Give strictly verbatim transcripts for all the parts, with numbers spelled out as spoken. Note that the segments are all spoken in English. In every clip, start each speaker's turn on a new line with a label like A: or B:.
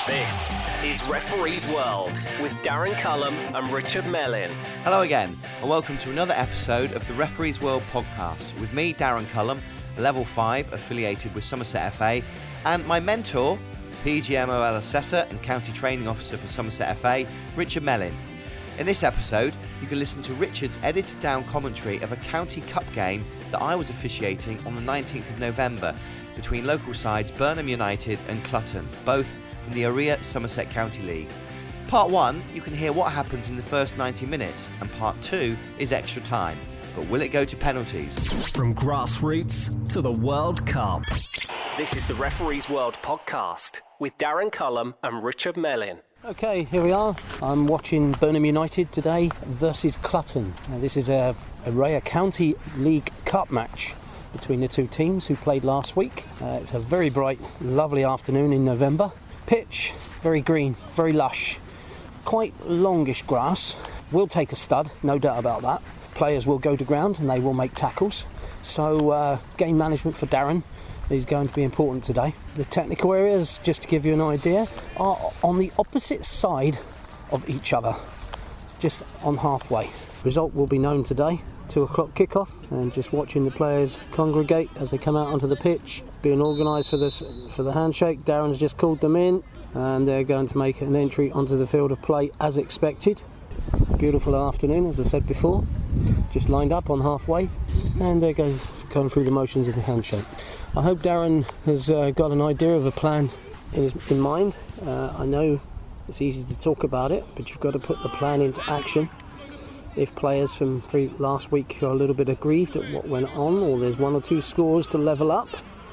A: This is Referee's World with Darren Cullum and Richard Mellin.
B: Hello again, and welcome to another episode of the Referee's World podcast with me, Darren Cullum, a Level five affiliated with Somerset F A, and my mentor, P G M O L Assessor and County Training Officer for Somerset F A, Richard Mellin. In this episode, you can listen to Richard's edited down commentary of a County Cup game that I was officiating on the nineteenth of November between local sides Burnham United and Clutton, both from the Area Somerset County League. Part one, you can hear what happens in the first ninety minutes, and part two is extra time. But will it go to penalties?
A: From grassroots to the World Cup. This is the Referee's World podcast with Darren Cullum and Richard Mellin.
C: Okay, here we are. I'm watching Burnham United today versus Clutton. Now, this is a Area County League Cup match between the two teams who played last week. Uh, it's a very bright, lovely afternoon in November. Pitch, very green, very lush. Quite longish grass. Will take a stud, no doubt about that. Players will go to ground and they will make tackles. So uh, game management for Darren is going to be important today. The technical areas, just to give you an idea, are on the opposite side of each other, just on halfway. Result will be known today. Two o'clock kickoff, and just watching the players congregate as they come out onto the pitch, being organised for this for the handshake. Darren's just called them in, and they're going to make an entry onto the field of play as expected. Beautiful afternoon, as I said before, just lined up on halfway, and they're going, going through the motions of the handshake. I hope Darren has uh, got an idea of a plan in his in mind. Uh, I know it's easy to talk about it, but you've got to put the plan into action. If players from pre- last week are a little bit aggrieved at what went on, or there's one or two scores to level up,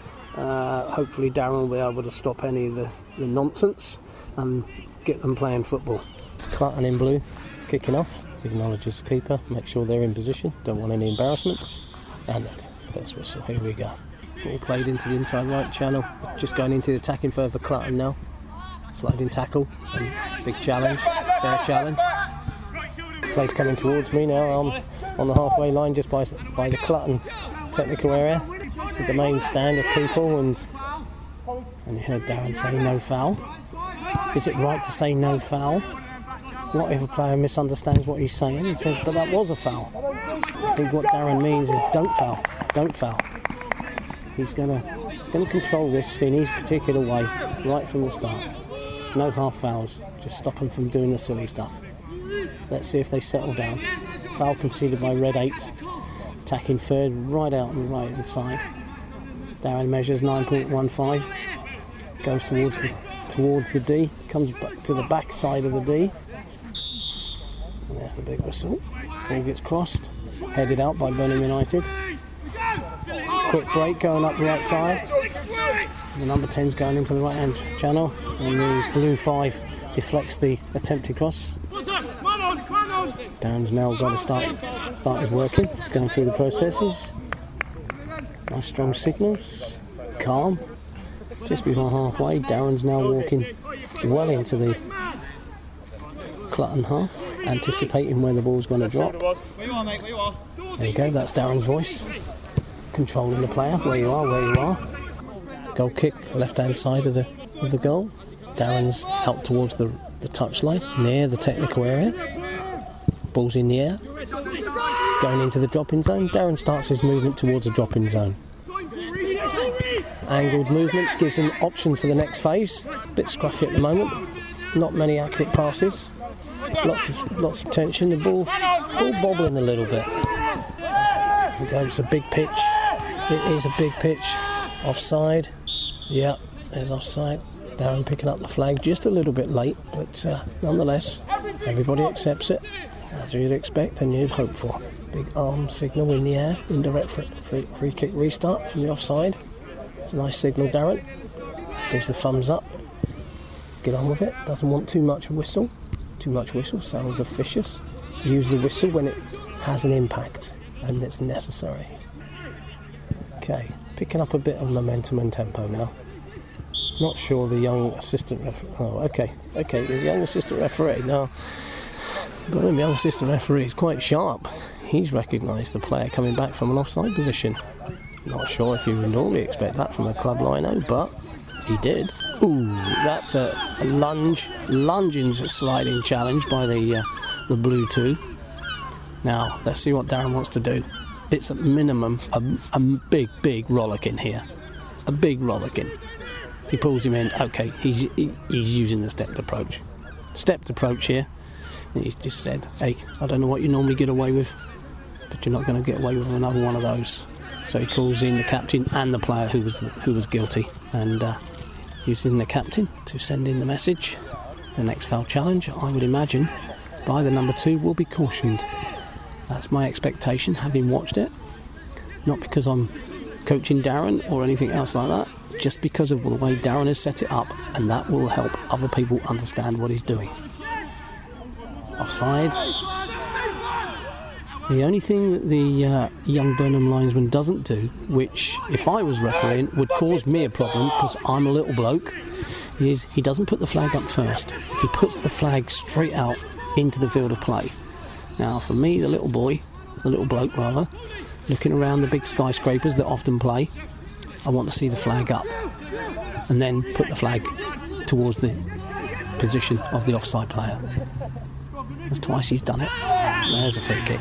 C: uh, hopefully Darren will be able to stop any of the, the nonsense and get them playing football. Clutton in blue, kicking off, acknowledges the keeper, make sure they're in position, don't want any embarrassments, and the first whistle, here we go. Ball played into the inside right channel, just going into the attacking third for Clutton now. Sliding tackle, and big challenge, fair challenge. Play's coming towards me now. I'm on the halfway line just by by the Clutton technical area with the main stand of people, and and you heard Darren say no foul. Is it right to say no foul? What if a player misunderstands what he's saying? He says, but that was a foul. I think what Darren means is don't foul, don't foul. He's gonna gonna control this in his particular way right from the start. No half fouls, just stop them from doing the silly stuff. Let's see if they settle down. Foul conceded by Red eight. Attacking third, right out on the right hand side. Darren measures nine point one five. Goes towards the towards the D. Comes back to the back side of the D. And there's the big whistle. Ball gets crossed. Headed out by Burnham United. Quick break going up the right side. The number ten's going into the right hand channel. And the blue five deflects the attempted cross. Darren's now got to start start his working. He's going through the processes. Nice strong signals. Calm. Just before halfway, Darren's now walking well into the Clutton half, anticipating where the ball's going to drop. There you go, that's Darren's voice. Controlling the player, where you are, where you are. Goal kick, left-hand side of the of the goal. Darren's out towards the, the touchline, near the technical area. Ball's in the air, going into the drop-in zone. Darren starts his movement towards the drop-in zone. Angled movement gives him option for the next phase. Bit scruffy at the moment, not many accurate passes. Lots of lots of tension. The ball, ball bobbling a little bit. Here goes a big pitch. It is a big pitch. Offside. Yeah, there's offside. Darren picking up the flag just a little bit late, but uh, nonetheless, everybody accepts it. As you'd expect and you'd hope for. Big arm signal in the air, indirect free, free, free kick restart from the offside. It's a nice signal, Darren. Gives the thumbs up. Get on with it. Doesn't want too much whistle. Too much whistle sounds officious. Use the whistle when it has an impact and it's necessary. Okay, picking up a bit of momentum and tempo now. Not sure the young assistant referee. Oh, okay, okay, the young assistant referee now. But the young assistant referee is quite sharp. He's recognised the player coming back from an offside position. Not sure if you would normally expect that from a club lino, but he did. Ooh, that's a, a lunge, lunging sliding challenge by the uh, the blue two. Now, let's see what Darren wants to do. It's at minimum a, a big, big rollicking here. A big rollicking. He pulls him in. Okay, he's he, he's using the stepped approach. Stepped approach here. And he's just said, hey, I don't know what you normally get away with, but you're not going to get away with another one of those. So he calls in the captain and the player who was who was guilty, and uh, using the captain to send in the message. The next foul challenge, I would imagine, by the number two will be cautioned. That's my expectation, having watched it. Not because I'm coaching Darren or anything else like that, just because of the way Darren has set it up, and that will help other people understand what he's doing. Offside. The only thing that the uh, young Burnham linesman doesn't do, which if I was refereeing would cause me a problem because I'm a little bloke, is he doesn't put the flag up first. He puts the flag straight out into the field of play. Now for me, the little boy, the little bloke rather, looking around the big skyscrapers that often play, I want to see the flag up and then put the flag towards the position of the offside player. That's twice he's done it. There's a free kick.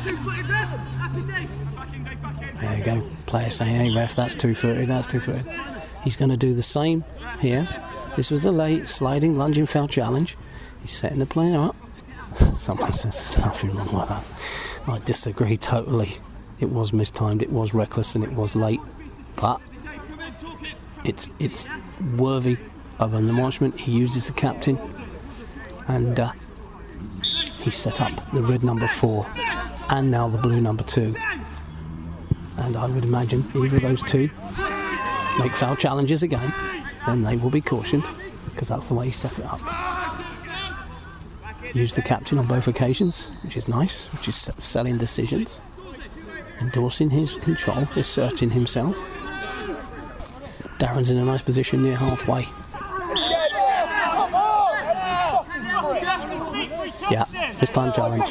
C: There you go. Player saying, hey ref, that's two-footed, that's two-footed. He's going to do the same here. This was the late sliding lunging foul challenge. He's setting the player up. Someone says there's nothing wrong with that. I disagree totally. It was mistimed, it was reckless, and it was late. But it's it's worthy of an admonishment. He uses the captain, and uh, he set up the red number four and now the blue number two. And I would imagine either of those two make foul challenges again, then they will be cautioned, because that's the way he set it up. Used the captain on both occasions, which is nice, which is selling decisions, endorsing his control, asserting himself. Darren's in a nice position near halfway. Yeah, this time challenge.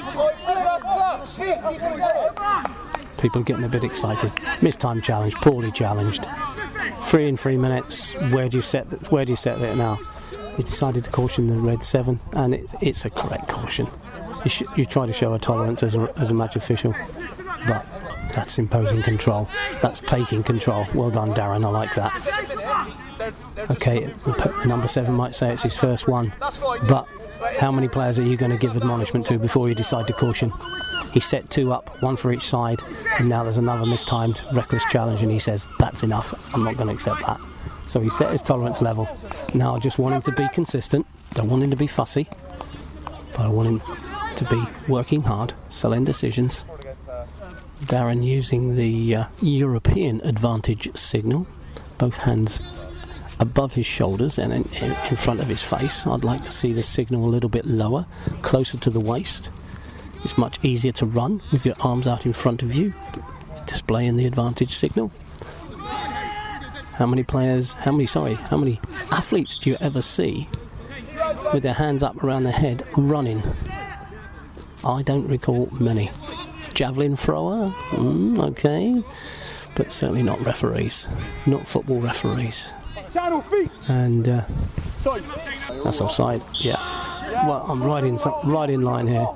C: People are getting a bit excited. Mistime challenge, poorly challenged. Three in three minutes. Where do you set? The, where do you set it now? He decided to caution the red seven, and it's it's a correct caution. You, sh- you try to show a tolerance as a as a match official, but that's imposing control. That's taking control. Well done, Darren. I like that. Okay, the number seven might say it's his first one, but how many players are you going to give admonishment to before you decide to caution? He set two up, one for each side, and now there's another mistimed, reckless challenge, and he says, that's enough, I'm not going to accept that. So he set his tolerance level. Now I just want him to be consistent, don't want him to be fussy, but I want him to be working hard, selling decisions. Darren using the uh, European advantage signal, both hands above his shoulders and in, in front of his face. I'd like to see the signal a little bit lower, closer to the waist. It's much easier to run with your arms out in front of you, displaying the advantage signal. How many players, how many, sorry, how many athletes do you ever see with their hands up around their head running? I don't recall many. Javelin thrower, mm, okay, but certainly not referees, not football referees. And uh, that's offside, yeah. Well, I'm right in, right in line here.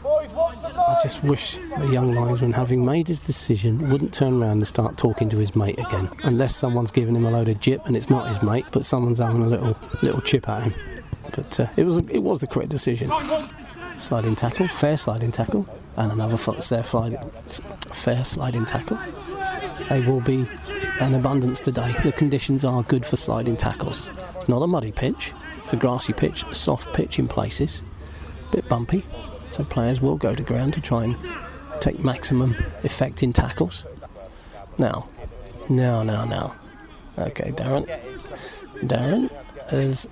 C: I just wish the young linesman, having made his decision, wouldn't turn around and start talking to his mate again, unless someone's giving him a load of jip and it's not his mate, but someone's having a little little chip at him. But uh, it was it was the correct decision. Sliding tackle, fair sliding tackle, and another fair sliding fair sliding tackle. They will be in abundance today. The conditions are good for sliding tackles. It's not a muddy pitch, it's a grassy pitch, soft pitch in places, a bit bumpy. So players will go to ground to try and take maximum effect in tackles. Now, now, now, now. Okay, Darren. Darren is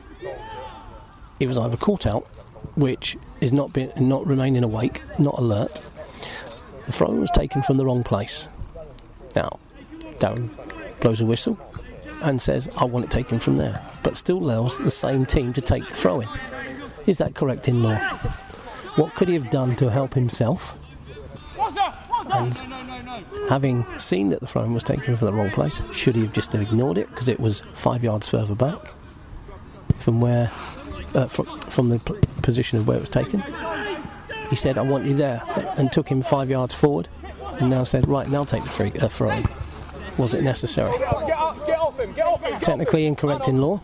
C: he was either caught out, which is not being, not remaining awake, not alert. The throw was taken from the wrong place. Now, Darren blows a whistle and says, I want it taken from there, but still allows the same team to take the throw in. Is that correct in law? What could he have done to help himself? And having seen that the throw-in was taken from the wrong place, should he have just ignored it because it was five yards further back? from where, uh, from, from the p- position of where it was taken. He said, "I want you there," and took him five yards forward, and now said, "Right, now take the free uh, throw." Was it necessary?
D: Get off, get off him, get off him.
C: Technically incorrect in law.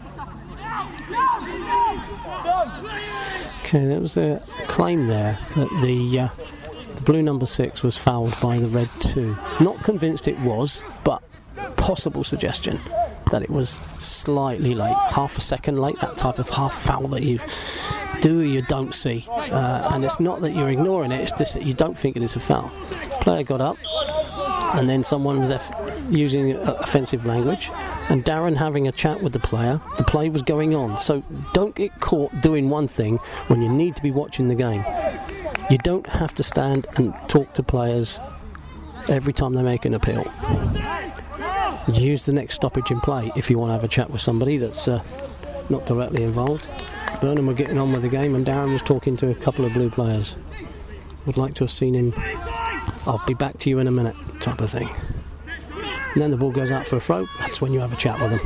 C: Okay, there was a claim there that the uh, the blue number six was fouled by the red two. Not convinced it was, but possible suggestion that it was slightly late, half a second late, that type of half foul that you do or you don't see. Uh, and it's not that you're ignoring it, it's just that you don't think it is a foul. Player got up, and then someone was eff- using uh, offensive language, and Darren having a chat with the player. The play was going on, so don't get caught doing one thing when you need to be watching the game. You don't have to stand and talk to players every time they make an appeal. Use the next stoppage in play if you want to have a chat with somebody that's uh, not directly involved. Burnham were getting on with the game, and Darren was talking to a couple of blue players. Would like to have seen him, "I'll be back to you in a minute," type of thing. And then the ball goes out for a throw. That's when you have a chat with them.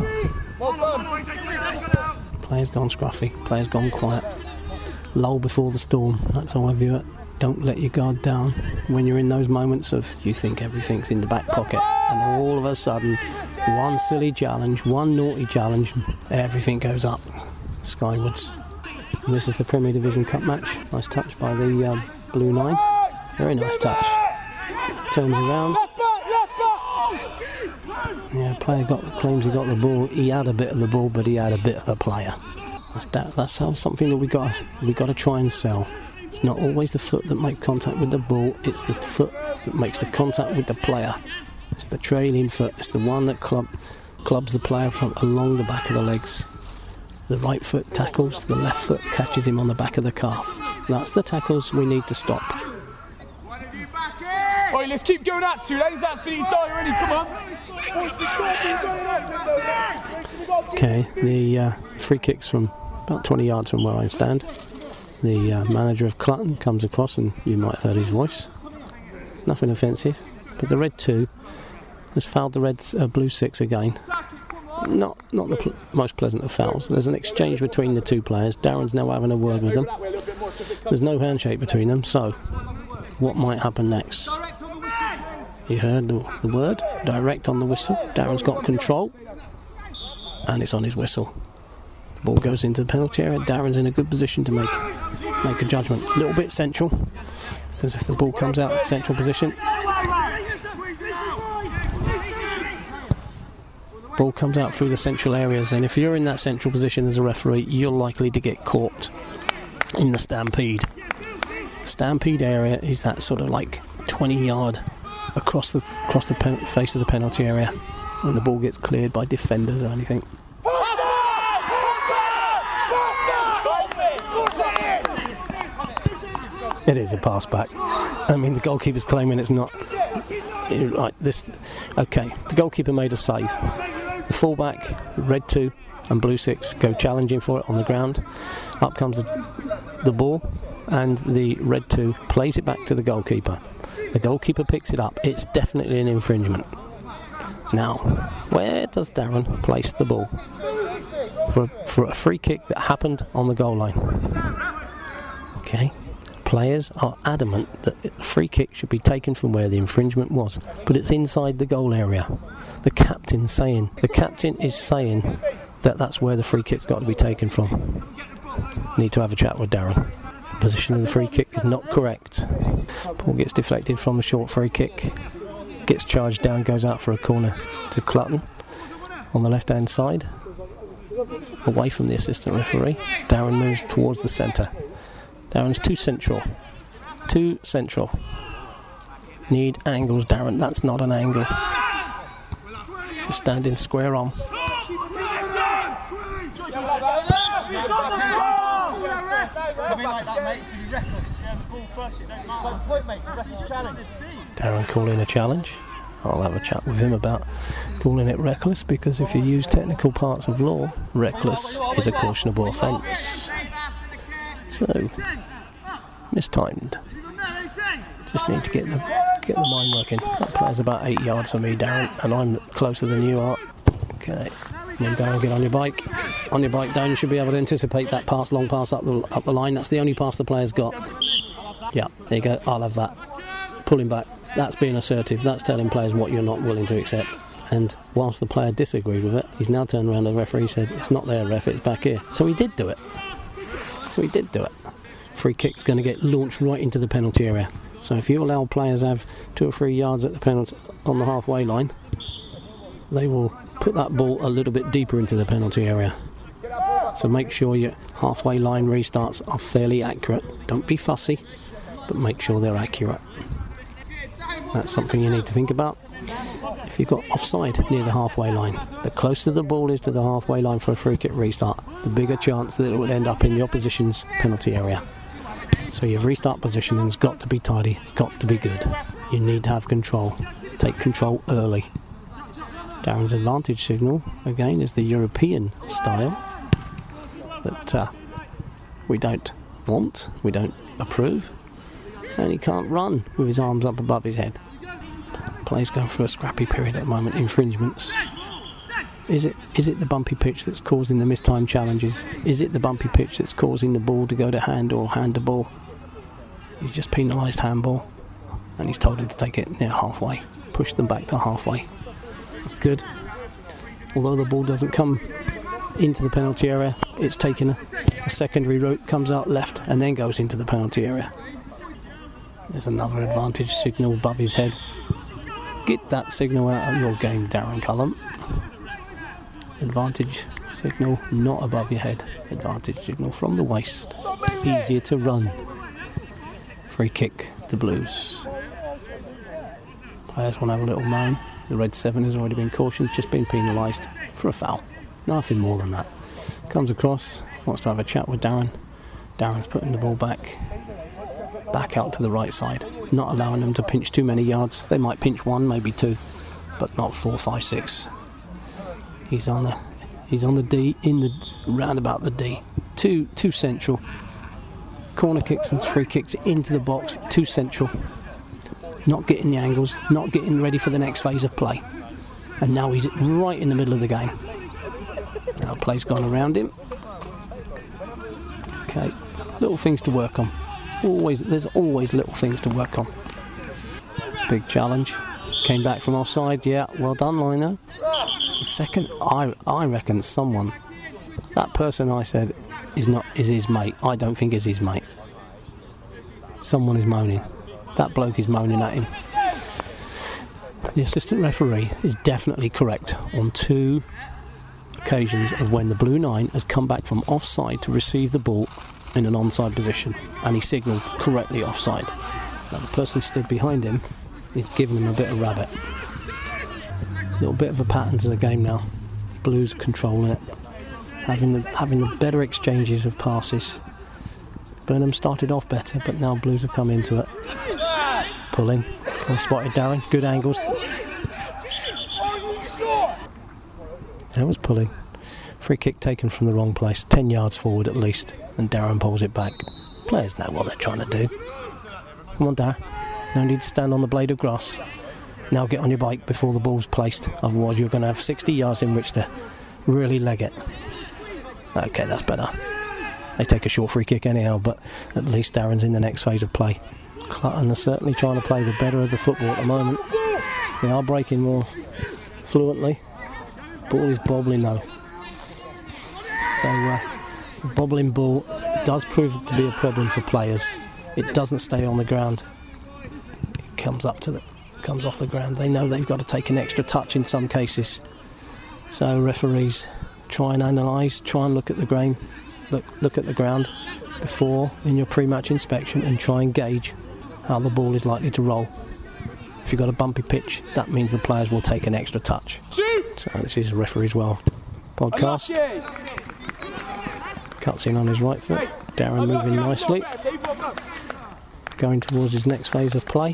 C: Players gone scruffy. Players gone quiet. Lull before the storm. That's how I view it. Don't let your guard down when you're in those moments of you think everything's in the back pocket, and all of a sudden, one silly challenge, one naughty challenge, everything goes up skywards. And this is the Premier Division Cup match. Nice touch by the uh, blue nine. Very nice touch. Turns around. Yeah, player got claims he got the ball. He had a bit of the ball, but he had a bit of the player. That's that, that's how, something that we got we got to try and sell. It's not always the foot that makes contact with the ball. It's the foot that makes the contact with the player. It's the trailing foot. It's the one that club clubs the player from along the back of the legs. The right foot tackles. The left foot catches him on the back of the calf. That's the tackles we need to stop.
D: Oi, let's keep going at two. That is absolutely dire, already. Come on.
C: Okay, the uh, free kicks from about twenty yards from where I stand. The uh, manager of Clutton comes across, and you might have heard his voice. Nothing offensive, but the red two has fouled the red uh, blue six again. Not not the pl- most pleasant of fouls. There's an exchange between the two players. Darren's now having a word with them. There's no handshake between them, so what might happen next? You heard the, the word, direct on the whistle. Darren's got control, and it's on his whistle. The ball goes into the penalty area. Darren's in a good position to make make a judgment. A little bit central, because if the ball comes out of central position, ball comes out through the central areas, and if you're in that central position as a referee, you're likely to get caught in the stampede. The stampede area is that sort of like twenty yard across the across the pen, face of the penalty area, when the ball gets cleared by defenders or anything. It is a pass back. I mean, the goalkeeper's claiming it's not. It, like this. Okay, the goalkeeper made a save. The fullback, red two and blue six, go challenging for it on the ground. Up comes the, the ball, and the red two plays it back to the goalkeeper. The goalkeeper picks it up. It's definitely an infringement. Now, where does Darren place the ball? For, for a free kick that happened on the goal line. Okay. Players are adamant that the free kick should be taken from where the infringement was, but it's inside the goal area. The captain's saying, the captain is saying that that's where the free kick's got to be taken from. Need to have a chat with Darren. The position of the free kick is not correct. Ball gets deflected from a short free kick, gets charged down, goes out for a corner to Clutton on the left hand side, away from the assistant referee. Darren moves towards the centre. Darren's too central. Too central. Need angles, Darren. That's not an angle. We're standing square on. Darren calling a challenge. I'll have a chat with him about calling it reckless, because if you use technical parts of law, reckless is a cautionable offence. So, mistimed. Just need to get the get the mind working. That player's about eight yards from me, Darren, and I'm closer than you are. Okay. Come on, Darren, get on your bike. On your bike, Darren, you should be able to anticipate that pass, long pass up the, up the line. That's the only pass the player's got. Yeah, there you go. I'll have that. Pull him back. That's being assertive. That's telling players what you're not willing to accept. And whilst the player disagreed with it, he's now turned around to the referee and said, it's not there, ref, it's back here. So he did do it. So he did do it. Free kick's going to get launched right into the penalty area. So if you allow players to have two or three yards at the penalty on the halfway line, they will put that ball a little bit deeper into the penalty area. So make sure your halfway line restarts are fairly accurate. Don't be fussy, but make sure they're accurate. That's something you need to think about. If you've got offside near the halfway line, the closer the ball is to the halfway line for a free kick restart, the bigger chance that it will end up in the opposition's penalty area. So your restart positioning's got to be tidy, it's got to be good. You need to have control. Take control early. Darren's advantage signal, again, is the European style that uh, we don't want, we don't approve. And he can't run with his arms up above his head. Play's going through a scrappy period at the moment. Infringements. Is it is it the bumpy pitch that's causing the mistime challenges? Is it the bumpy pitch that's causing the ball to go to hand or hand to ball? He's just penalised handball, and he's told him to take it near halfway. Push them back to halfway. That's good. Although the ball doesn't come into the penalty area, it's taken a, a secondary route, comes out left, and then goes into the penalty area. There's another advantage signal above his head. Get that signal out of your game, Darren Cullum. Advantage signal not above your head. Advantage signal from the waist. It's easier to run. Free kick to Blues. Players want to have a little moan. The red seven has already been cautioned, just been penalised for a foul. Nothing more than that. Comes across, wants to have a chat with Darren. Darren's putting the ball back. Back out to the right side, not allowing them to pinch too many yards. They might pinch one, maybe two, but not four, five, six. He's on the, he's on the D, in the round about the D. Too, too central. Corner kicks and free kicks into the box. Too central. Not getting the angles, not getting ready for the next phase of play. And now he's right in the middle of the game. Now play's gone around him. Okay, little things to work on. Always, there's always little things to work on. It's a big challenge. Came back from offside. Yeah, well done, Lino. It's the second. I I reckon someone, that person I said is not is his mate. I don't think is his mate. Someone is moaning. That bloke is moaning at him. The assistant referee is definitely correct on two occasions of when the blue nine has come back from offside to receive the ball in an onside position, and he signalled correctly offside. Now the person stood behind him is giving him a bit of rabbit. A little bit of a pattern to the game now. Blues controlling it, having the having the better exchanges of passes. Burnham started off better, but now Blues have come into it. Pulling, well spotted Darren. Good angles. That was pulling. Free kick taken from the wrong place, ten yards forward at least, and Darren pulls it back. Players know what they're trying to do. Come on, Darren. No need to stand on the blade of grass. Now get on your bike before the ball's placed, otherwise you're going to have sixty yards in which to really leg it. Okay, that's better. They take a short free kick anyhow, but at least Darren's in the next phase of play. Clutton are certainly trying to play the better of the football at the moment. They are breaking more fluently. Ball is bobbling though. So uh, the bobbling ball does prove to be a problem for players. It doesn't stay on the ground. It comes up to the, comes off the ground. They know they've got to take an extra touch in some cases. So referees try and analyse, try and look at the game, look look at the ground before in your pre-match inspection and try and gauge how the ball is likely to roll. If you've got a bumpy pitch, that means the players will take an extra touch. So this is Referees World podcast. Cuts in on his right foot. Darren moving nicely. Going towards his next phase of play.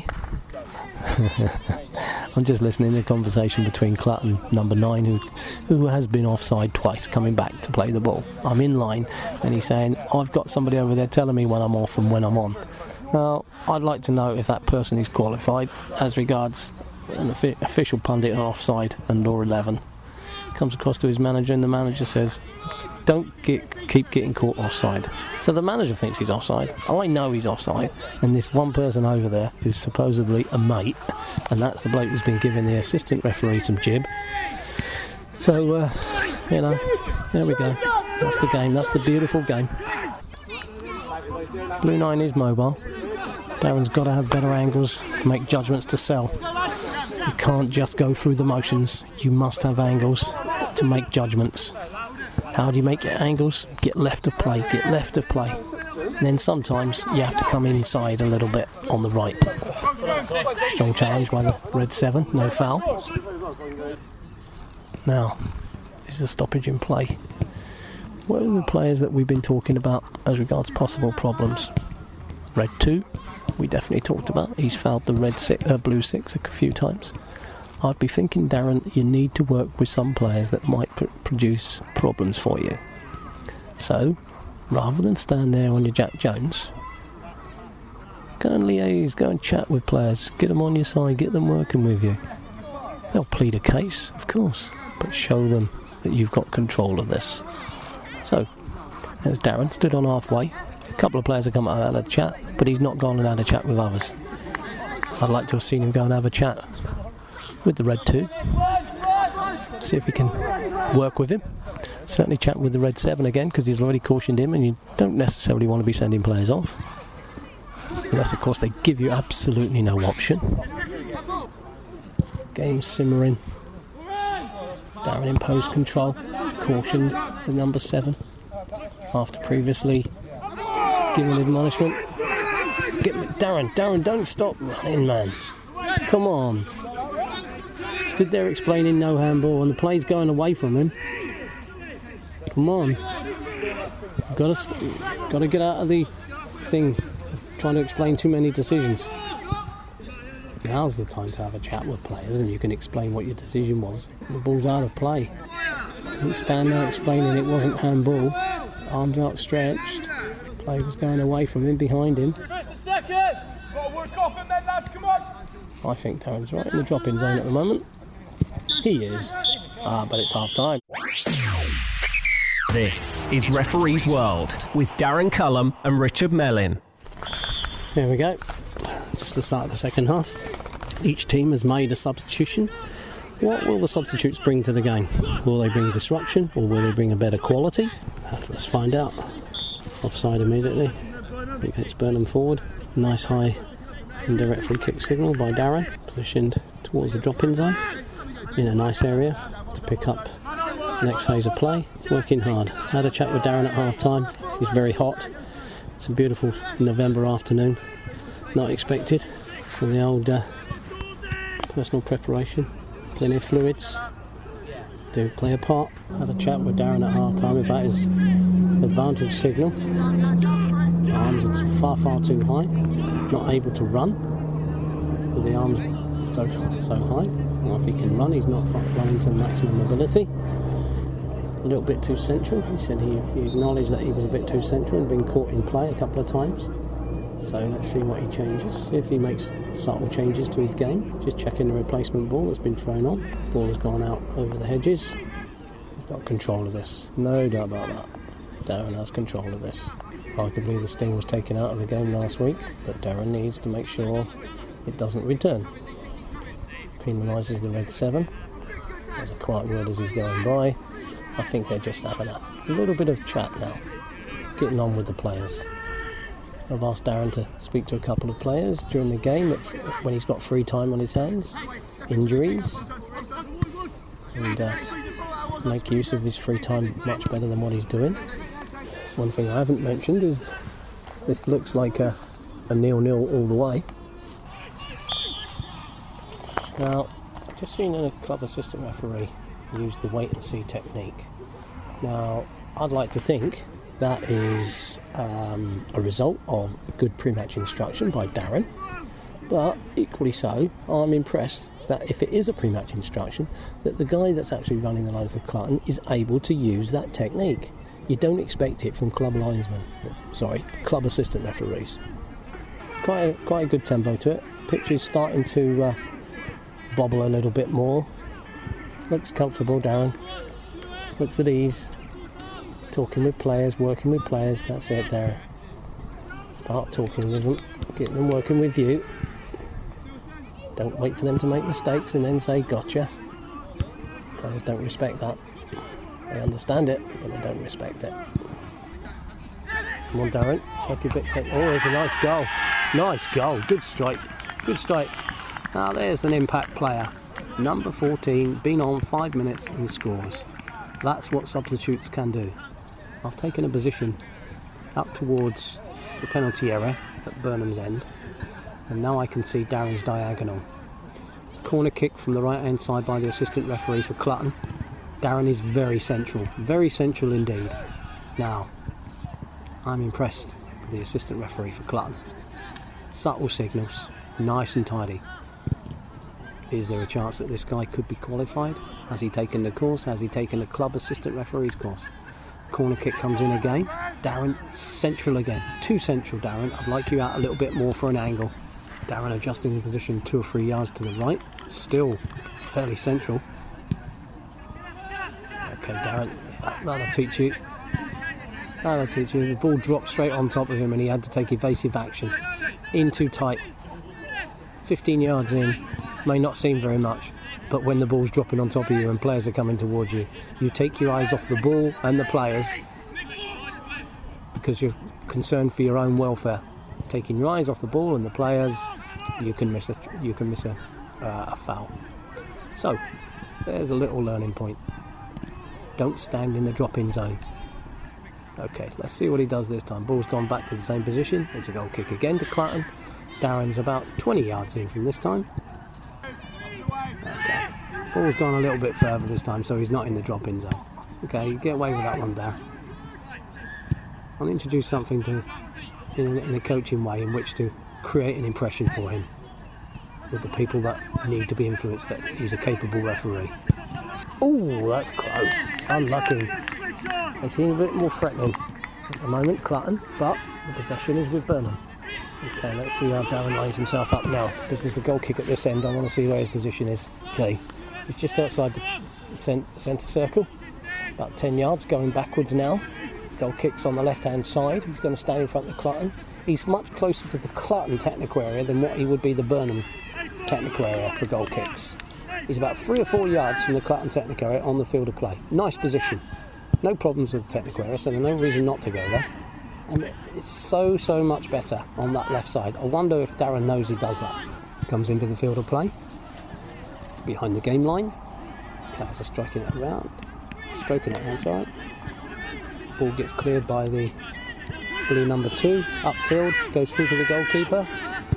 C: I'm just listening to the conversation between Clutton, number nine, who who has been offside twice, coming back to play the ball. I'm in line, and he's saying, I've got somebody over there telling me when I'm off and when I'm on. Now, I'd like to know if that person is qualified as regards an official pundit on offside and law eleven. comes across to his manager, and the manager says, don't get, keep getting caught offside. So the manager thinks he's offside. I know he's offside. And this one person over there who's supposedly a mate, and that's the bloke who's been giving the assistant referee some jib. So, uh, you know, there we go. That's the game. That's the beautiful game. Blue nine is mobile. Darren's got to have better angles to make judgments to sell. You can't just go through the motions. You must have angles to make judgments. How do you make your angles? Get left of play, get left of play. And then sometimes you have to come inside a little bit on the right. Strong challenge by the red seven, no foul. Now, this is a stoppage in play. What are the players that we've been talking about as regards possible problems? Red two, we definitely talked about. He's fouled the red six, uh, blue six a few times. I'd be thinking, Darren, you need to work with some players that might pr- produce problems for you. So, rather than stand there on your Jack Jones, go and liaise, go and chat with players, get them on your side, get them working with you. They'll plead a case, of course, but show them that you've got control of this. So, there's Darren, stood on halfway. A couple of players have come out and had a chat, but he's not gone and had a chat with others. I'd like to have seen him go and have a chat with the red two, see if we can work with him. Certainly chat with the red seven again, because he's already cautioned him, and you don't necessarily want to be sending players off unless of course they give you absolutely no option. Game simmering. Darren imposed control, cautioned the number seven after previously giving admonishment. Get Darren, Darren, don't stop running, man. Come on. Stood there explaining no handball, and the play's going away from him. Come on. Got to, got to get out of the thing of trying to explain too many decisions. Now's the time to have a chat with players, and you can explain what your decision was. The ball's out of play. Don't stand there explaining it wasn't handball. Arms outstretched. Play was going away from him, behind him.
D: Just a second. Got to work off him then, lads. Come on.
C: I think Darren's right in the drop-in zone at the moment. He is. Ah, but it's half-time.
A: This is Referee's World with Darren Cullum and Richard Mellin.
C: There we go. Just the start of the second half. Each team has made a substitution. What will the substitutes bring to the game? Will they bring disruption, or will they bring a better quality? Let's find out. Offside immediately. It gets Burnham forward. Nice high indirect free kick signal by Darren, positioned towards the drop-in zone in a nice area to pick up the next phase of play. Working hard. Had a chat with Darren at half time. He's very hot. It's a beautiful November afternoon. Not expected. So the old uh, personal preparation, plenty of fluids do play a part. Had a chat with Darren at half time about his advantage signal. Arms are far far too high, not able to run with the arms so so high. Well, if he can run, he's not running to the maximum ability. A little bit too central. He said he, he acknowledged that he was a bit too central and been caught in play a couple of times. So let's see what he changes. See if he makes subtle changes to his game. Just checking the replacement ball that's been thrown on. Ball has gone out over the hedges. He's got control of this. No doubt about that. Darren has control of this. Arguably the sting was taken out of the game last week, but Darren needs to make sure it doesn't return. Penalises the red seven. There's a quiet word as he's going by. I think they're just having a little bit of chat now. Getting on with the players. I've asked Darren to speak to a couple of players during the game when he's got free time on his hands, injuries, and uh, make use of his free time much better than what he's doing. One thing I haven't mentioned is this looks like a, a nil-nil all the way. Now, I've just seen a club assistant referee use the wait-and-see technique. Now, I'd like to think that is um, a result of good pre-match instruction by Darren, but equally so, I'm impressed that if it is a pre-match instruction, that the guy that's actually running the line for Clutton is able to use that technique. You don't expect it from club linesmen, sorry, club assistant referees. It's quite a, quite a good tempo to it. Pitch is starting to uh, bobble a little bit more. Looks comfortable, Darren. Looks at ease. Talking with players, working with players. That's it, Darren. Start talking with them, getting them working with you. Don't wait for them to make mistakes and then say, gotcha. Players don't respect that. They understand it, but they don't respect it. Come on, Darren. Help you a bit. Oh, there's a nice goal. Nice goal. Good strike. Good strike. Now, there's an impact player. Number fourteen, been on five minutes and scores. That's what substitutes can do. I've taken a position up towards the penalty area at Burnham's end, and now I can see Darren's diagonal. Corner kick from the right hand side by the assistant referee for Clutton. Darren is very central, very central indeed. Now, I'm impressed with the assistant referee for Clutton. Subtle signals, nice and tidy. Is there a chance that this guy could be qualified? Has he taken the course? Has he taken the club assistant referee's course? Corner kick comes in again. Darren central again. Too central, Darren. I'd like you out a little bit more for an angle. Darren adjusting the position two or three yards to the right. Still fairly central. Okay, Darren, that'll teach you. That'll teach you. The ball dropped straight on top of him and he had to take evasive action. In too tight. fifteen yards in. May not seem very much, but when the ball's dropping on top of you and players are coming towards you, you take your eyes off the ball and the players because you're concerned for your own welfare. Taking your eyes off the ball and the players, you can miss a you can miss a, uh, a foul. So there's a little learning point. Don't stand in the drop-in zone. Okay, let's see what he does this time. Ball's gone back to the same position. It's a goal kick again to Clutton. Darren's about twenty yards in from this time. Okay, ball's gone a little bit further this time, so he's not in the drop-in zone. Okay, get away with that one, Darren. I'll introduce something to in a, in a coaching way in which to create an impression for him with the people that need to be influenced that he's a capable referee. Oh, that's close. Unlucky. They seem a bit more threatening at the moment, Clutton, but the possession is with Burnham. Okay, let's see how Darren lines himself up now, because there's a goal kick at this end. I want to see where his position is. Okay, he's just outside the centre circle, about ten yards, going backwards now. Goal kick's on the left-hand side. He's going to stand in front of the Clutton. He's much closer to the Clutton technical area than what he would be the Burnham technical area for goal kicks. He's about three or four yards from the Clutton technical area on the field of play. Nice position. No problems with the technical area, so there's no reason not to go there. And it's so, so much better on that left side. I wonder if Darren knows he does that. Comes into the field of play, behind the game line. Players are striking it around, stroking it around, sorry. Ball gets cleared by the blue number two, upfield, goes through to the goalkeeper.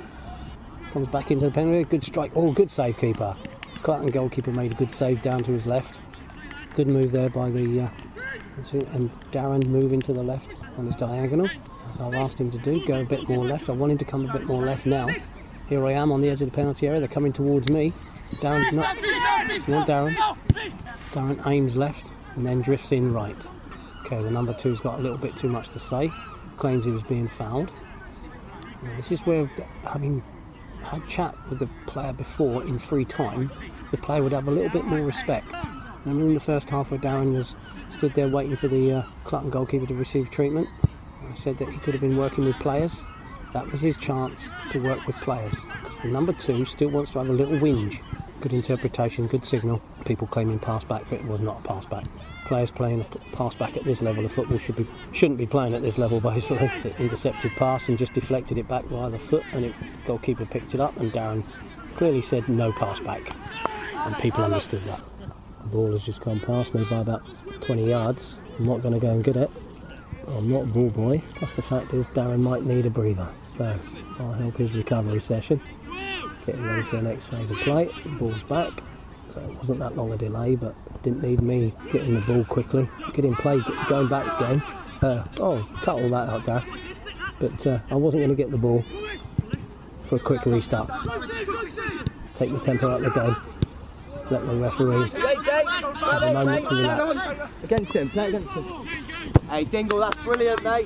C: Comes back into the penalty, good strike, oh, good save, keeper. Clutton goalkeeper made a good save down to his left. Good move there by the... Uh, and Darren moving to the left on his diagonal, as I've asked him to do, go a bit more left. I want him to come a bit more left now. Here I am on the edge of the penalty area, they're coming towards me. Darren's not... You want Darren? Darren aims left and then drifts in right. Okay, the number two's got a little bit too much to say, claims he was being fouled. Now this is where, having had chat with the player before in free time, the player would have a little bit more respect. Remember in the first half where Darren was stood there waiting for the uh, Clutton goalkeeper to receive treatment? I said that he could have been working with players. That was his chance to work with players, because the number two still wants to have a little whinge. Good interpretation, good signal. People claiming pass back, but it was not a pass back. Players playing a pass back at this level of football should be, shouldn't be playing at this level, basically. The intercepted pass and just deflected it back via the foot, and the goalkeeper picked it up, and Darren clearly said no pass back, and people understood that. The ball has just gone past me by about twenty yards. I'm not going to go and get it. I'm not a ball boy. Plus the fact is Darren might need a breather. So I'll help his recovery session. Getting ready for the next phase of play. Ball's back. So it wasn't that long a delay, but didn't need me getting the ball quickly. Getting play, get, going back again. Uh, oh, cut all that out there. But uh, I wasn't going to get the ball for a quick restart. Take the tempo out of the game. Let the referee have a moment to relax.
E: Against him, play against him. Hey Dingle, that's brilliant, mate.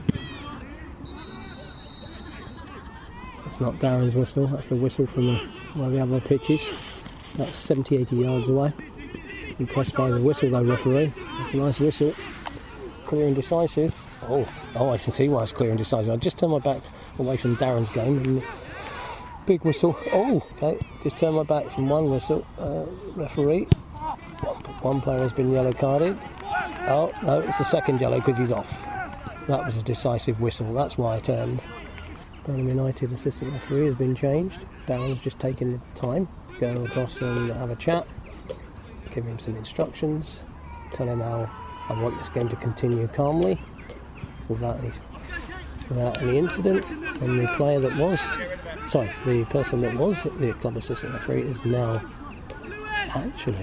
C: That's not Darren's whistle, that's the whistle from the, one of the other pitches. That's seventy, eighty yards away. Impressed by the whistle though, referee. It's a nice whistle. Clear and decisive. Oh, oh, I can see why it's clear and decisive. I just turned my back away from Darren's game and big whistle. Oh, okay. Just turned my back from one whistle. Uh, referee. One, one player has been yellow carded. Oh, no, it's the second yellow because he's off. That was a decisive whistle. That's why I turned. Burnham United assistant referee has been changed. Darren's just taken the time to go across and have a chat. Give him some instructions. Tell him how I want this game to continue calmly. Without any, without any incident, and the player that was, sorry, the person that was the club assistant referee is now actually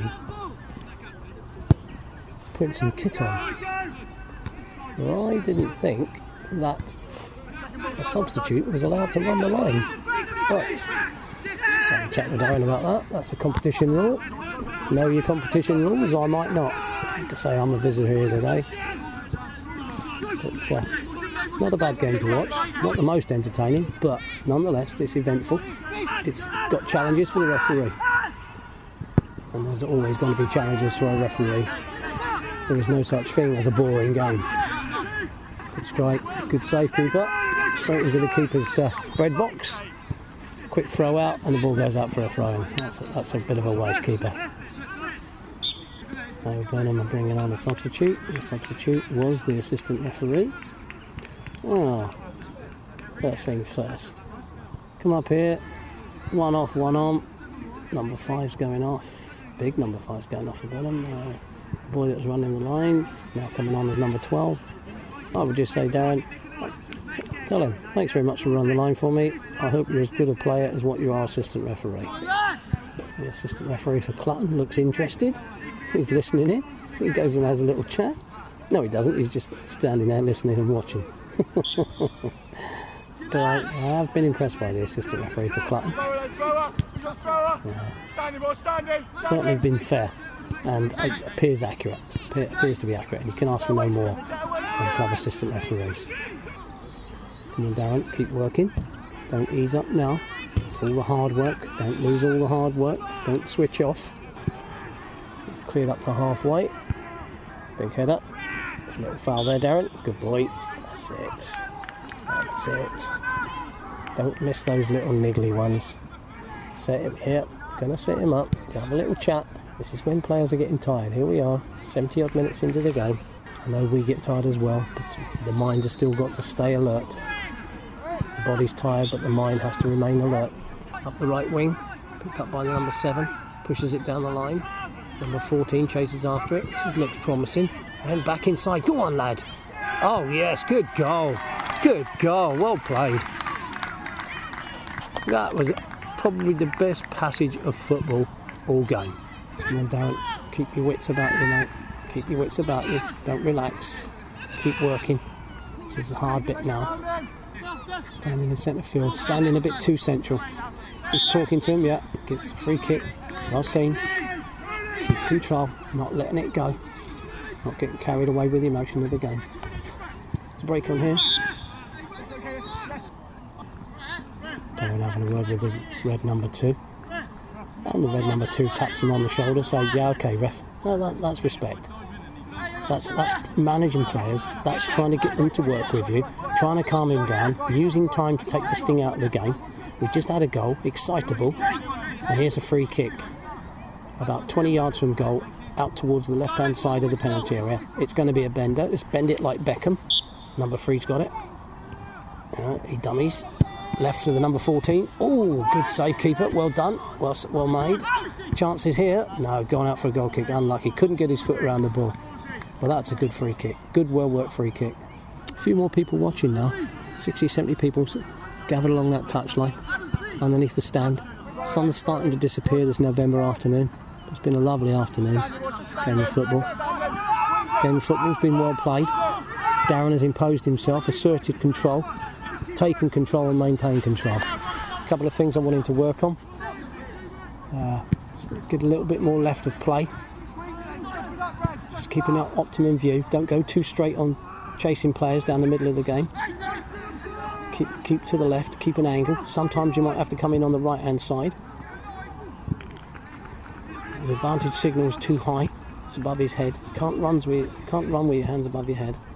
C: putting some kit on. Well, I didn't think that a substitute was allowed to run the line, but I'll chat with Darren about that. That's a competition rule. Know your competition rules, I might not. Like I say, I'm a visitor here today. But uh, it's not a bad game to watch, not the most entertaining, but nonetheless it's eventful. It's got challenges for the referee, and there's always going to be challenges for a referee. There is no such thing as a boring game. Good strike, good save keeper, straight into the keeper's uh, bread box. Quick throw out and the ball goes out for a throw in. That's, that's a bit of a waste keeper. So Burnham are bringing on a substitute. The substitute was the assistant referee. Oh, first thing first. Come up here. One off, one on. Number five's going off. Big number five's going off for Burnham. Uh, the boy that was running the line is now coming on as number twelve. I would just say, Darren, tell him, thanks very much for running the line for me. I hope you're as good a player as what you are assistant referee. The assistant referee for Clutton looks interested. He's listening in. So he goes and has a little chat. No, he doesn't. He's just standing there listening and watching. But I, I have been impressed by the assistant referee for Clutton. Yeah. Certainly been fair and appears accurate. Appears to be accurate, and you can ask for no more than club assistant referees. Come on, Darren, keep working. Don't ease up now. It's all the hard work. Don't lose all the hard work. Don't switch off. It's cleared up to halfway. Big head up. There's a little foul there, Darren. Good boy. That's it. That's it. Don't miss those little niggly ones. Set him here. Gonna set him up. Have a little chat. This is when players are getting tired. Here we are, seventy odd minutes into the game. I know we get tired as well, but the mind has still got to stay alert. The body's tired, but the mind has to remain alert. Up the right wing, picked up by the number seven, pushes it down the line. Number fourteen chases after it. This looks promising. And back inside. Go on, lad. Oh, yes, good goal. Good goal. Well played. That was probably the best passage of football all game. Come on, Darren. Keep your wits about you, mate. Keep your wits about you. Don't relax. Keep working. This is the hard bit now. Standing in centre field. Standing a bit too central. He's talking to him, yeah. Gets the free kick. Well seen. Keep control. Not letting it go. Not getting carried away with the emotion of the game. There's a break on here. Darren having a word with the red number two. And the red number two taps him on the shoulder, say, yeah, okay, ref. No, that, that's respect. That's that's managing players. That's trying to get them to work with you, trying to calm him down, using time to take the sting out of the game. We've just had a goal, excitable, and here's a free kick. About twenty yards from goal, out towards the left-hand side of the penalty area. It's going to be a bender. Let's bend it like Beckham. Number three's got it. Uh, he dummies. Left to the number fourteen. Oh, good save, keeper. Well done. Well, well made. Chances here. No, gone out for a goal kick. Unlucky. Couldn't get his foot around the ball. Well, that's a good free kick. Good, well-worked free kick. A few more people watching now. sixty, seventy people gathered along that touchline, underneath the stand. Sun's starting to disappear this November afternoon. It's been a lovely afternoon. Game of football. Game of football's been well played. Darren has imposed himself, asserted control, taken control and maintained control. A couple of things I want him to work on. Uh, get a little bit more left of play. Just keeping that optimum view. Don't go too straight on chasing players down the middle of the game. Keep, keep to the left, keep an angle. Sometimes you might have to come in on the right hand side. His advantage signal is too high. It's above his head. Can't run with can't run with your hands above your head.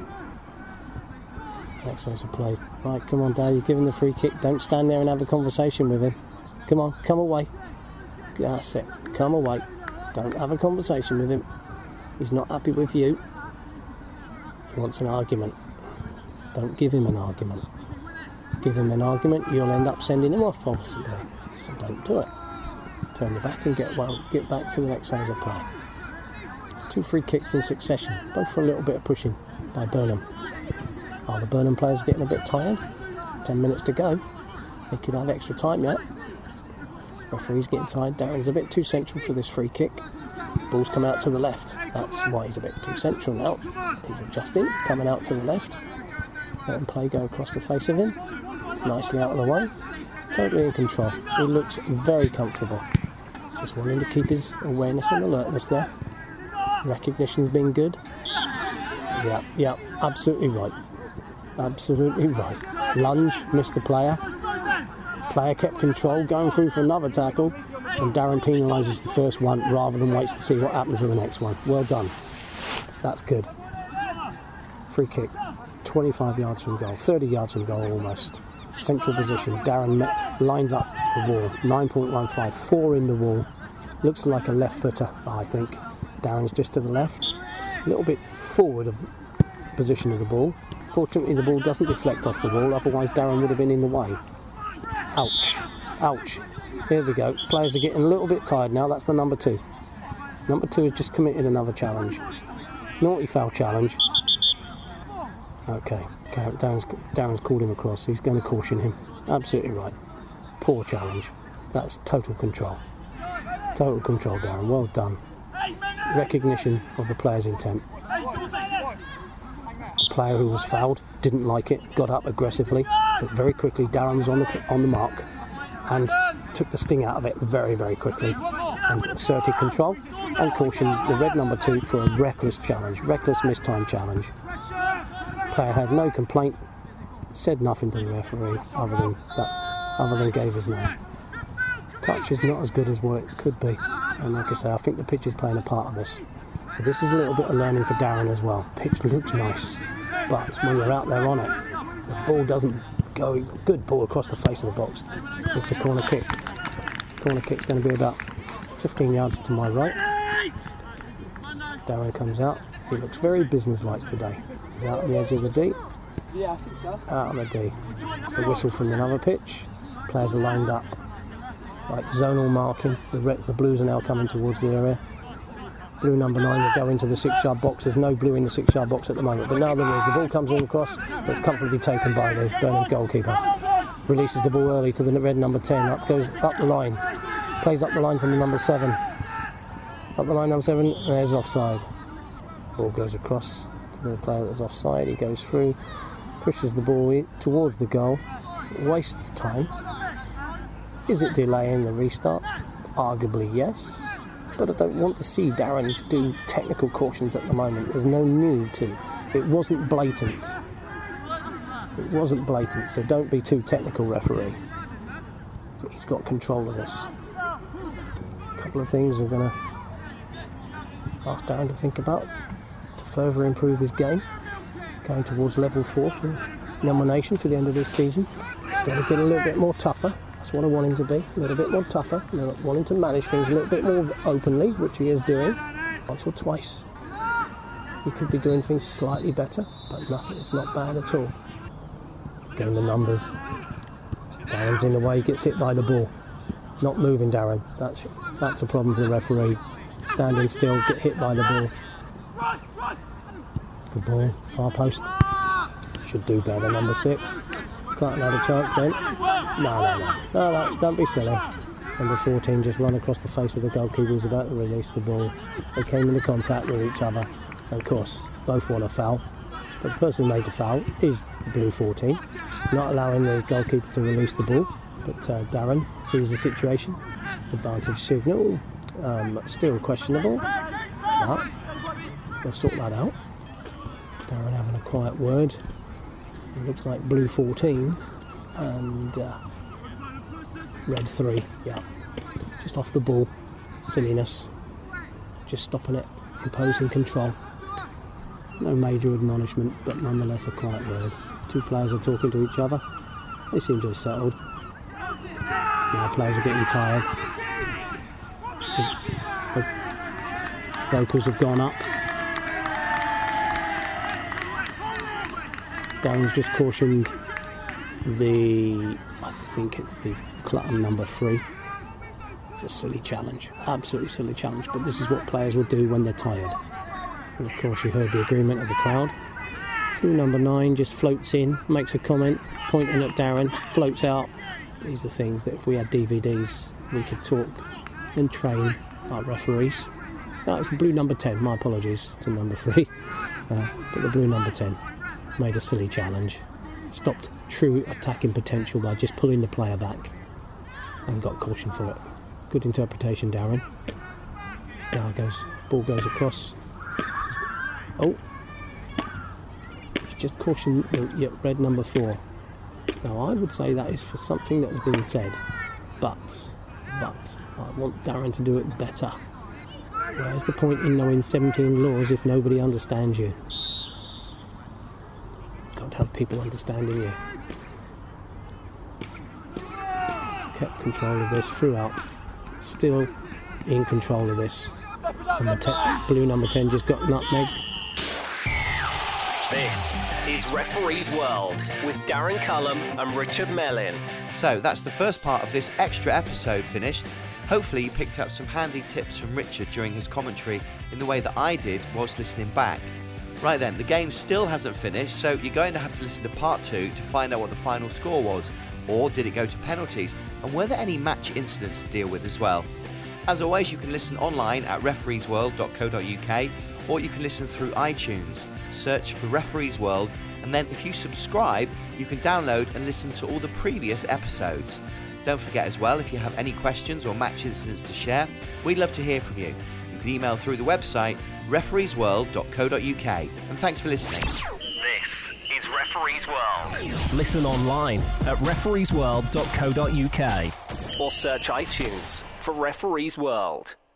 C: Excellent play. Right, come on, Dad. You're giving the free kick. Don't stand there and have a conversation with him. Come on, come away. That's it. Come away. Don't have a conversation with him. He's not happy with you. He wants an argument. Don't give him an argument. Give him an argument, you'll end up sending him off, possibly. So don't do it. Turn your back and get well. Get back to the next phase of play. Two free kicks in succession, both for a little bit of pushing by Burnham. Are the Burnham players getting a bit tired? Ten minutes to go. They could have extra time yet. Referee's getting tired. Darren's a bit too central for this free kick. Ball's come out to the left. That's why he's a bit too central now. He's adjusting, coming out to the left. Letting play go across the face of him. It's nicely out of the way. Totally in control. He looks very comfortable. Just wanting to keep his awareness and alertness there. Recognition's been good. Yeah, yeah, absolutely right. Absolutely right. Lunge, missed the player. Player kept control, going through for another tackle, and Darren penalises the first one rather than waits to see what happens with the next one. Well done. That's good. Free kick. twenty-five yards from goal, thirty yards from goal almost. Central position. Darren met, lines up the wall. nine point one five, four in the wall. Looks like a left footer, I think. Darren's just to the left. A little bit forward of the position of the ball. Fortunately, the ball doesn't deflect off the wall, otherwise Darren would have been in the way. Ouch. Ouch. Here we go. Players are getting a little bit tired now. That's the number two. Number two has just committed another challenge. Naughty foul challenge. Okay. Darren's, Darren's called him across. He's going to caution him. Absolutely right. Poor challenge. That's total control. Total control, Darren. Well done. Recognition of the player's intent. The player who was fouled didn't like it, got up aggressively, but very quickly Darren was on the on the mark and took the sting out of it very, very quickly and asserted control and cautioned the red number two for a reckless challenge, reckless mistime challenge. Player had no complaint, said nothing to the referee other than that, other than gave his name. Touch is not as good as what it could be, and like I say, I think the pitch is playing a part of this. So this is a little bit of learning for Darren as well. Pitch looks nice, but when you're out there on it, the ball doesn't go, good ball across the face of the box. It's a corner kick. Corner kick's going to be about fifteen yards to my right. Darren comes out. He looks very businesslike today. He's out on the edge of the D.
E: Yeah, I think so.
C: Out on the D. It's the whistle from another pitch. Players are lined up. It's like zonal marking. The, red, the Blues are now coming towards the area. Blue number nine will go into the six-yard box. There's no blue in the six-yard box at the moment, but now there is. The ball comes in across. That's comfortably taken by the Burnham goalkeeper. Releases the ball early to the red number ten. Up goes up the line. Plays up the line to the number seven. Up the line, number seven. There's offside. Ball goes across to the player that's offside. He goes through, pushes the ball towards the goal, wastes time. Is it delaying the restart? Arguably yes. But I don't want to see Darren do technical cautions at the moment. There's no need to. It wasn't blatant. It wasn't blatant, so don't be too technical, referee. So he's got control of this. A couple of things I'm going to ask Darren to think about to further improve his game. Going towards level four for nomination for the end of this season. Got to get a little bit more tougher. That's what I want him to be, a little bit more tougher. I want him to manage things a little bit more openly, which he is doing, once or twice. He could be doing things slightly better, but nothing, it's not bad at all. Getting the numbers. Darren's in the way, gets hit by the ball. Not moving, Darren. That's, that's a problem for the referee. Standing still, get hit by the ball. Good ball, far post. Should do better, number six. Can't have a chance then. No, no, no. No, no, don't be silly. Number fourteen just run across the face of the goalkeeper who's about to release the ball. They came into contact with each other. And of course, both want a foul. But the person who made the foul is the blue fourteen. Not allowing the goalkeeper to release the ball. But uh, Darren sees the situation. Advantage signal. Um, still questionable. But we'll sort that out. Darren having a quiet word. It looks like blue fourteen and uh, red three, yeah. Just off the ball. Silliness. Just stopping it. imposing control. No major admonishment, but nonetheless a quiet word. Two players are talking to each other. They seem to have settled. Now players are getting tired. The, the vocals have gone up. Darren's just cautioned the, I think it's the Clutton number three. It's a silly challenge, absolutely silly challenge, but this is what players will do when they're tired. And of course you heard the agreement of the crowd. Blue number nine just floats in, makes a comment, pointing at Darren, floats out. These are things that if we had D V Ds, we could talk and train our referees. No, it's the blue number ten, my apologies to number three. Uh, but the blue number ten made a silly challenge, stopped true attacking potential by just pulling the player back and got caution for it. Good interpretation, Darren. Now goes, ball goes across. Oh, he's just cautioned the yeah, red number four. Now I would say that is for something that has been said, but, but I want Darren to do it better. Where's the point in knowing seventeen laws if nobody understands you? Got to have people understanding you. He's kept control of this throughout. Still in control of this. And the te- blue number ten just got nutmeg.
A: This is Referees World with Darren Cullum and Richard Mellin.
B: So that's the first part of this extra episode finished. Hopefully you picked up some handy tips from Richard during his commentary in the way that I did whilst listening back. Right then, the game still hasn't finished, so you're going to have to listen to part two to find out what the final score was. Or did it go to penalties? And were there any match incidents to deal with as well? As always, you can listen online at referees world dot co dot uk, or you can listen through iTunes. Search for Referees World, and then if you subscribe, you can download and listen to all the previous episodes. Don't forget as well, if you have any questions or match incidents to share, we'd love to hear from you. You can email through the website referees world dot co dot uk. And thanks for listening.
A: This is Referees World. Listen online at referees world dot co dot uk or search iTunes for Referees World.